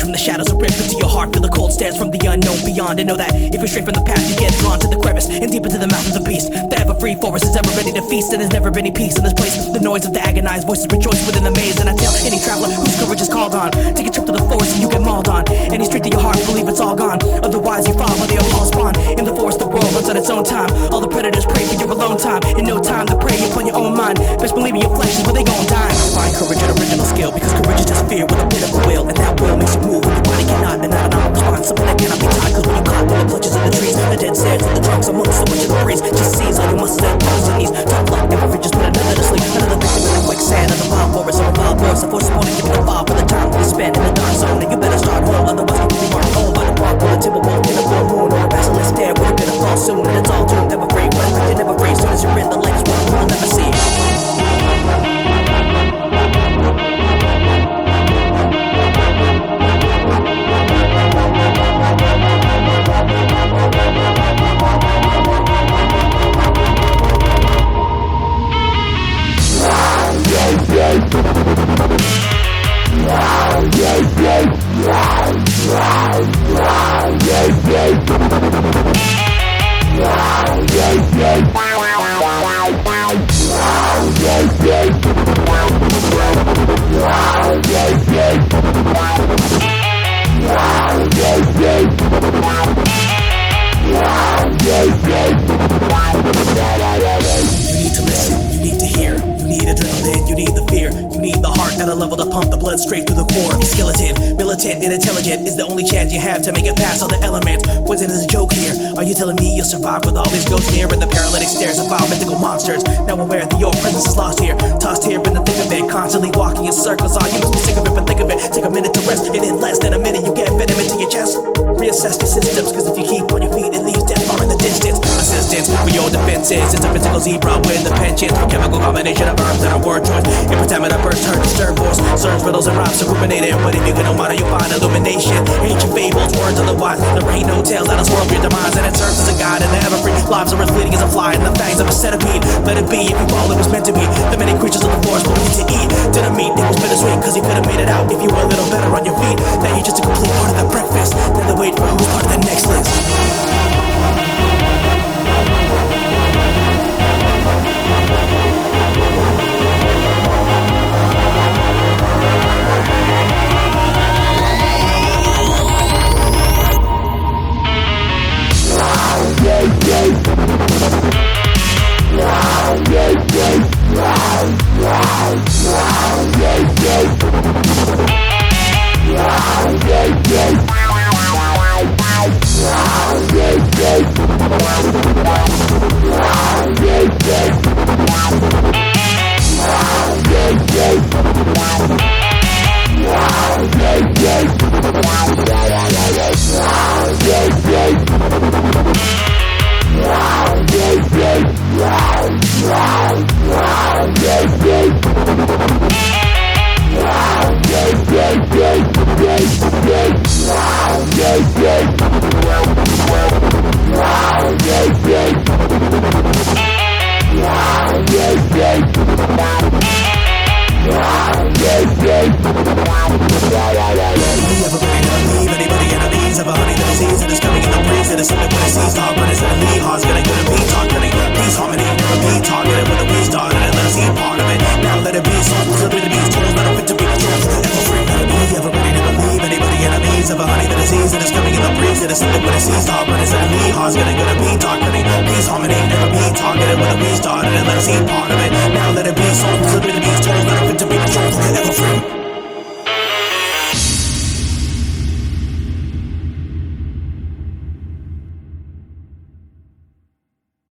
from the shadows and rip into your heart. Feel the cold stares from the unknown beyond. And know that if you're straight from the path, you get drawn to the crevice and deep into the mouth of the beast. The ever-free forest is ever ready to feast, and there's never been any peace in this place. The noise of the agonized voices rejoice within the maze. And I tell any traveler whose courage is called on, take a trip to the forest and you get mauled on. Any street to your heart, believe it's all gone. Otherwise you fall where the appalls spawn. In the forest, the world runs on its own time. All the predators pray for your alone time. And no time to prey upon your own mind. Best believe in your flesh is where they gon' die. Find courage and original skill, because courage is just fear with a bit of a will. And that will makes you move when your body cannot. And not an response, something that cannot be tied. Cause when you caught in the clutches of the trees, the dead stairs and the drunks amongst so much of the breeze, just seize all your muscles and toes and knees. Tough luck, never just put another to sleep. Another victim in the quicksand of the wild forest. Or a wild force, a force supporting giving a file for the time you spend in the dark zone. And you better start home, otherwise you really aren't home. By the park with a timber wall in a full moon, or a basilisk stare with a bit of fall soon. And it's all doomed, never free, but you're never free. Soon as you're in the light, you'll never see. You need to listen, you need to hear, you need adrenaline, you need the fear, you need the heart at a level to pump the blood straight through the core. Skeleton, militant, and intelligent is the only chance you have to make it past all the elements. Poison is a joke here. Are you telling me you'll survive with all these ghosts near and the paralytic stares of vile mythical monsters? Now aware that your presence is lost here, tossed here in the thick of it, constantly walking in circles. All you must be sick of it, but think of it. Take a minute to rest, and in less than a minute you get venom into your chest. Reassess your systems, cause if you keep on your feet, it leaves death far in the distance. Assistance for your defenses, it's a physical zebra with the penchant for chemical combination of herbs and a word choice. Every time it burst, turn disturb voice, serves riddles and rhymes to ruminate it. But if you can monitor, you find illumination. Ancient fables, words otherwise. There ain't no tales that us world your demise, and it serves as a guide in the ever-free lives are as fleeting as a fly in the fangs of a centipede. Let it be, if you fall, it was meant to be. The many creatures of the forest will need to eat. Didn't meet, it was bittersweet, cause you could have made it out if you were a little better on your feet. Now you're just a complete part of the breakfast, then they wait for who's part of the next list. Part of it. Now let it be, so the beast, total, never fit to be controlled.